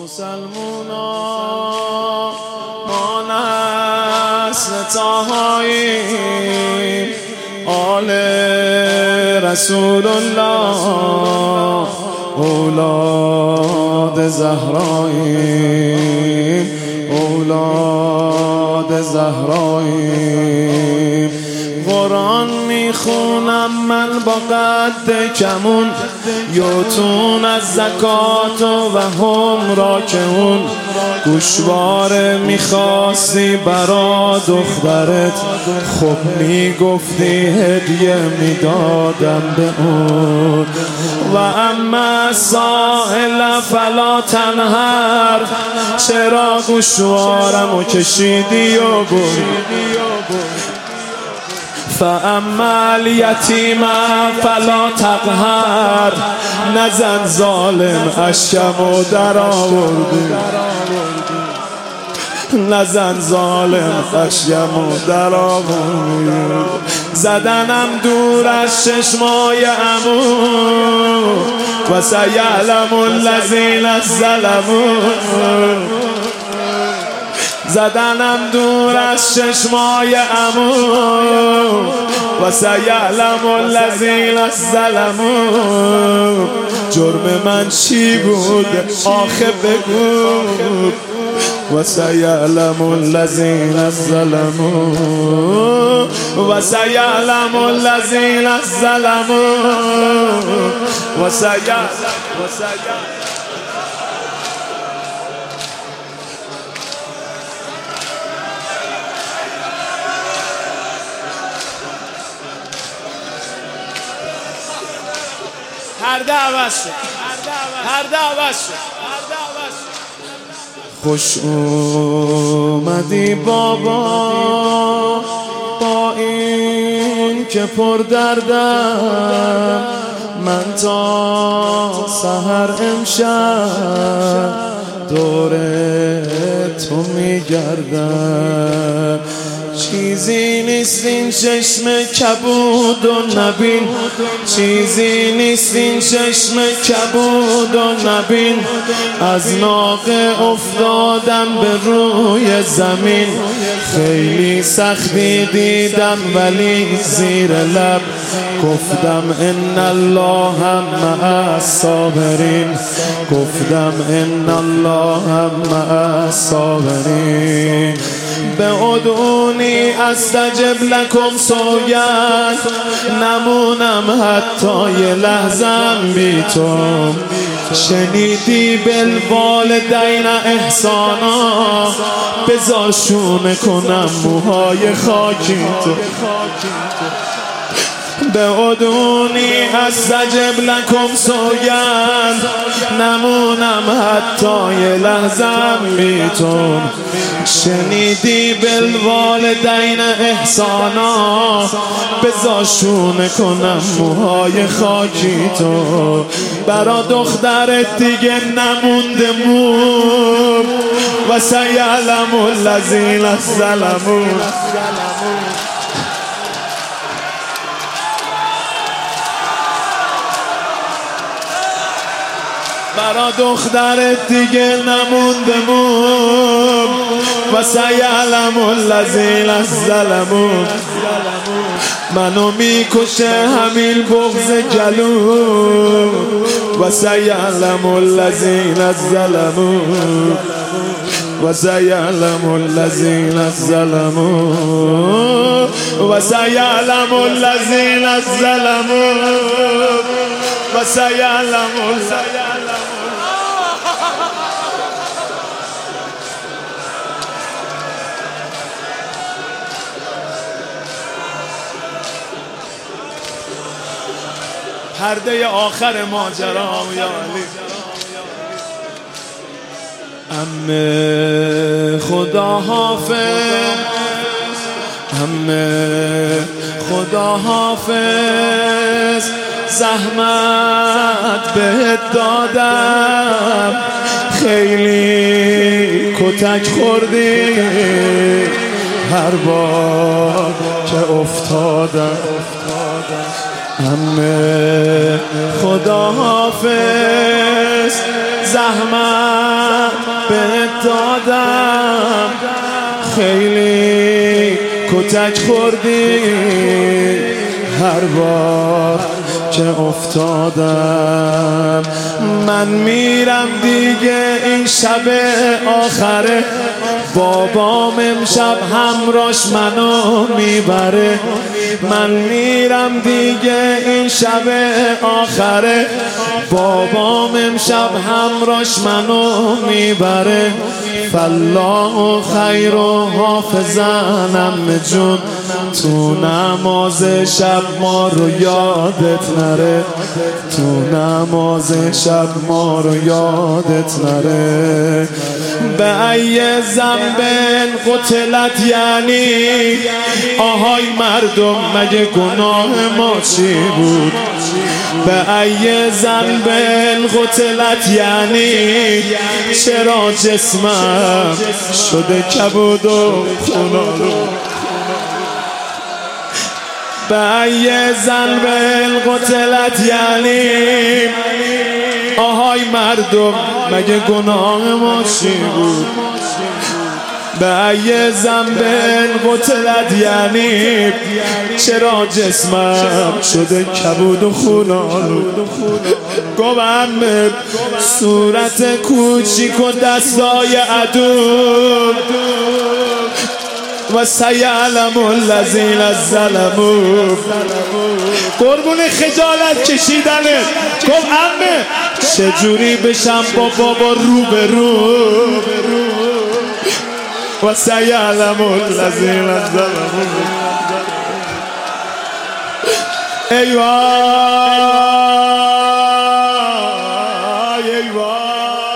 مسلمونا ما نسل طاهاییم، آل رسول الله اولاد زهراییم، اولاد زهراییم. قرآن میخونم من با قد کمون، یوتون از زکات و هم راکعون. گوشواره میخواستی برا دخترت، خب میگفتی هدیه میدادم به اون. و اما سائل فلا تنهر، چرا گوشوارمو کشیدی و بردی؟ فاما الیتیم فلا تقهر، نزن ظالم اشکمو در آوردی، نزن ظالم اشکمو در آوردی. زدنم دور از چشمای عمو و سیعلم الذین ظلموا، زدنم دور از چشمای عمو و سیعلم الذین ظلموا. جرم من چی بود آخه بگو، و سیعلم الذین ظلموا، و سیعلم الذین ظلموا، و سیعلم. پرده عوض شد، پرده عوض شد. خوش اومدی بابا با این که پر دردم، من تا سحر امشب دور تو میگردم. چیزی نیست این چشم کبود و نبین، چیزی نیست این چشم کبود و نبین. از ناقه افتادم به روی زمین، خیلی سختی دیدم ولی زیر لب گفتم ان الله مع الصابرین، گفتم ان الله مع الصابرین. به ادعونی استجب لکم سوگند، نمونم حتی یه لحظم بی تو. شنیدی بالوالدین احسانا، بذار شونه کنم موهای خاکی تو. به ادعونی استجب لکم سوگند، نمونم حتی یه لحظم بی تو. شنیدی بالوالدین احسانا، بذار شونه کنم موهای خاکی تو. برا دخترت دیگه نمونده مون، و سیعلم الذین ظلموا. برا دخترت دیگه نمونده مون، و سیعلم الذین ظلموا. منو میکشه همین بغض جلو، و سیعلم الذین ظلموا، و سیعلم الذین ظلموا، و سیعلم الذین ظلموا، و سیعلم. پرده آخر ماجرا یا علی. عمه خدا حافظ، عمه خدا حافظ، زحمت بهت دادم، خیلی کتک خوردی هر بار که افتادم. عمه خدا حافظ، زحمت بهت دادم خیلی کتک خوردی هر بار که افتادم. من میرم دیگه این شب آخره، بابام امشب همراش منو میبره. من میرم دیگه این شب آخره، بابام امشب همراش منو میبره. فالله خیر و حافظنم جون، تو نماز شب ما رو یادت نره، تو نماز شب ما رو یادت نره. به ای ذنبن قتلت یعنی آهای مردم مگه گناه ما چی بود؟ به ای ذنبن قتلت یعنی چرا جسمم شده کبود و خونالو؟ به ای ذنبن قتلت یعنی آهای مردم مگه گناه ما چی بود؟ به ای ذنبن قتلت یعنی چرا جسمم شده کبود و خونالو؟ گوام صورت کوچیک و دستای عدو و سیعلم الذین ظلموا. قربون خجالت کشیدنه. گفت عمه چجوری بشم با بابا رو به رو و سیعلم الذین ظلموا. ای وای ای وای